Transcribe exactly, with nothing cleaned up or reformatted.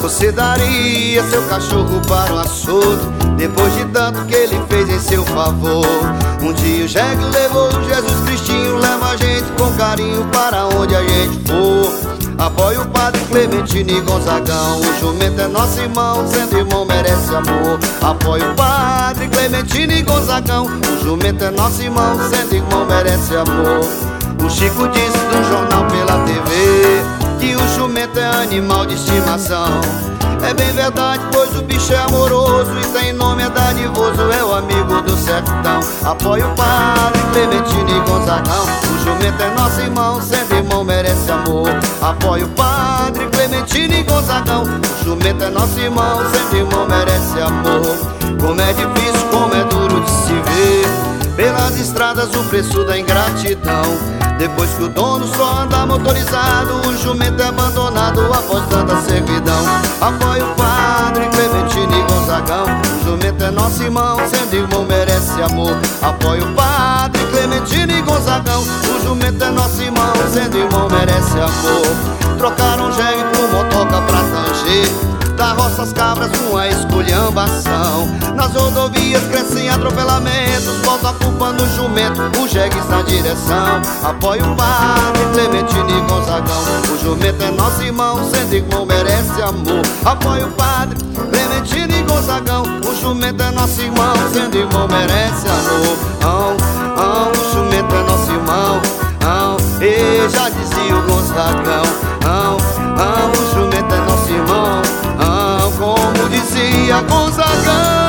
você daria seu cachorro para o açougue, depois de tanto que ele fez em seu favor? Um dia o jegue levou Jesus Cristinho, leva a gente com carinho para onde a gente for. Apoia o padre Clementino e Gonzagão, o jumento é nosso irmão, sendo irmão merece amor. Apoia o padre Clementino e Gonzagão, o jumento é nosso irmão, sendo irmão merece amor. O Chico disse num jornal pela T V que o jumento é animal de estimação. É bem verdade, pois o bicho é amoroso e tem nome, é dadivoso, é o amigo do sertão. Apoia o padre Clementino e Gonzagão, o jumento é nosso irmão, sendo irmão merece amor. Apoia o padre Clementino e Gonzagão, o jumento é nosso irmão, sendo irmão merece amor. Como é difícil, como é duro de se ver pelas estradas o preço da ingratidão. Depois que o dono só anda motorizado, o jumento é abandonado após tanta servidão. Apoia o padre Clementino e Gonzagão, o jumento é nosso irmão, sendo irmão merece amor. Apoia o padre Clementino e Gonzagão, o jumento é nosso irmão, sendo irmão merece amor. Trocaram jegue por motoca pra tanger, da roça as cabras com a esculhambação. Nas rodovias crescem atropelamentos, bota a culpa no jumento, o jegue está na direção. Apoia o padre Clementino e Gonzagão, o jumento é nosso irmão, sendo irmão merece amor. Apoia o padre Clementino e Gonzagão, o jumento é nosso irmão, sendo irmão merece amor. Oh, oh, o jumento é nosso irmão, oh, e já dizia o Gonzagão. Oh, oh, o jumento é nosso irmão, como dizia Gonzagão.